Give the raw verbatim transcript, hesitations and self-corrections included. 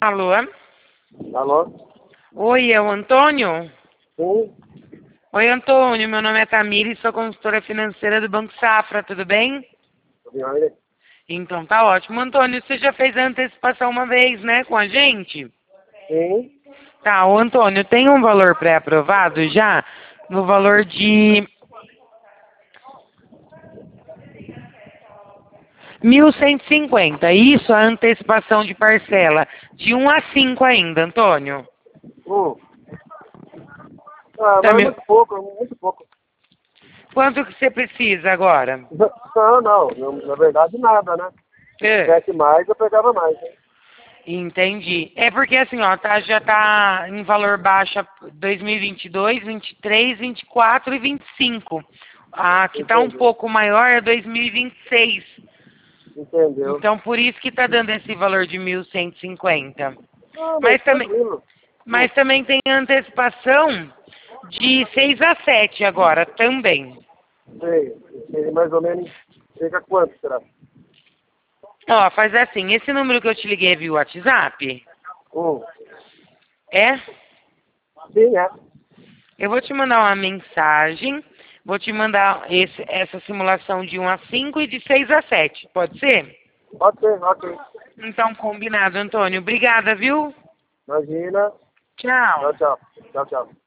Alô? Alô? Oi, é o Antônio? Sim, Oi, Antônio, meu nome é Tamires, sou consultora financeira do Banco Safra, tudo bem? senhora. Então tá ótimo. Antônio, você já fez a antecipação uma vez, né, com a gente? Sim, Tá, o Antônio, tem um valor pré-aprovado já no valor de mil cento e cinquenta. Isso a antecipação de parcela de um a cinco ainda, Antônio. hum. Ah, Tá mas é me... muito pouco, muito pouco. Quanto que você precisa agora? Não, não, não, na verdade nada, né? Se É. tivesse mais, eu pegava mais, né? Entendi. É porque assim, ó, tá, já tá em valor baixo dois mil e vinte e dois, vinte e três, vinte e quatro e vinte e cinco. A que tá um Entendeu? pouco maior é dois mil e vinte e seis. Entendeu? Então por isso que tá dando esse valor de mil cento e cinquenta. Ah, mas Mas também, tranquilo. Hum, mas também tem antecipação de seis a sete agora também. sei, sei, mais ou menos chega a quanto, será? Ó, faz assim, esse número que eu te liguei é via WhatsApp? Hum. É? Sim, é. Eu vou te mandar uma mensagem, vou te mandar esse, essa simulação de um a cinco e de seis a sete, pode ser? Ok, ok. Então, combinado, Antônio. Obrigada, viu? Imagina. Tchau. Tchau, tchau. Tchau, tchau.